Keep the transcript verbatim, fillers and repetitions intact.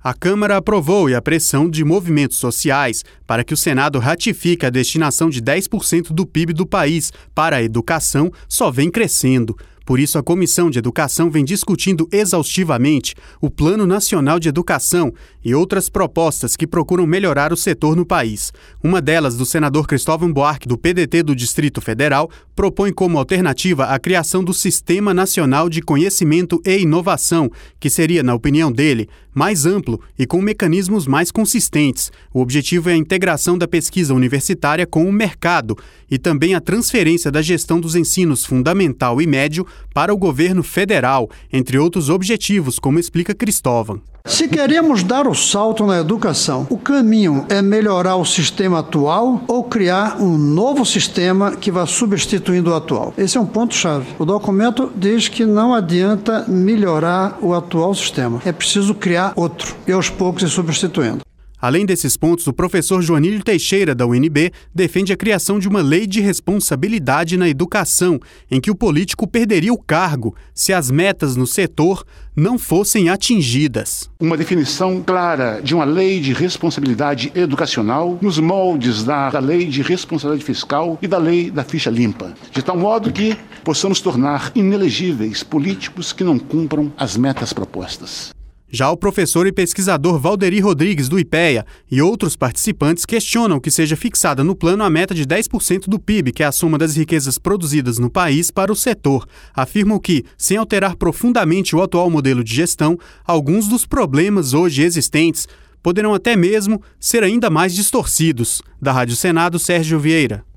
A Câmara aprovou e a pressão de movimentos sociais para que o Senado ratifique a destinação de dez por cento do P I B do país para a educação só vem crescendo. Por isso, a Comissão de Educação vem discutindo exaustivamente o Plano Nacional de Educação e outras propostas que procuram melhorar o setor no país. Uma delas, do senador Cristóvão Buarque, do P D T do Distrito Federal, propõe como alternativa a criação do Sistema Nacional de Conhecimento e Inovação, que seria, na opinião dele, mais amplo e com mecanismos mais consistentes. O objetivo é a integração da pesquisa universitária com o mercado e também a transferência da gestão dos ensinos fundamental e médio para o governo federal, entre outros objetivos, como explica Cristóvão. Se queremos dar o salto na educação, o caminho é melhorar o sistema atual ou criar um novo sistema que vá substituindo o atual. Esse é um ponto-chave. O documento diz que não adianta melhorar o atual sistema. É preciso criar outro e aos poucos ir substituindo. Além desses pontos, o professor Joanílio Teixeira, da U N B, defende a criação de uma lei de responsabilidade na educação, em que o político perderia o cargo se as metas no setor não fossem atingidas. Uma definição clara de uma lei de responsabilidade educacional nos moldes da, da lei de responsabilidade fiscal e da lei da ficha limpa, de tal modo que possamos tornar inelegíveis políticos que não cumpram as metas propostas. Já o professor e pesquisador Valderi Rodrigues, do IPEA, e outros participantes questionam que seja fixada no plano a meta de dez por cento do P I B, que é a soma das riquezas produzidas no país, para o setor. Afirmam que, sem alterar profundamente o atual modelo de gestão, alguns dos problemas hoje existentes poderão até mesmo ser ainda mais distorcidos. Da Rádio Senado, Sérgio Vieira.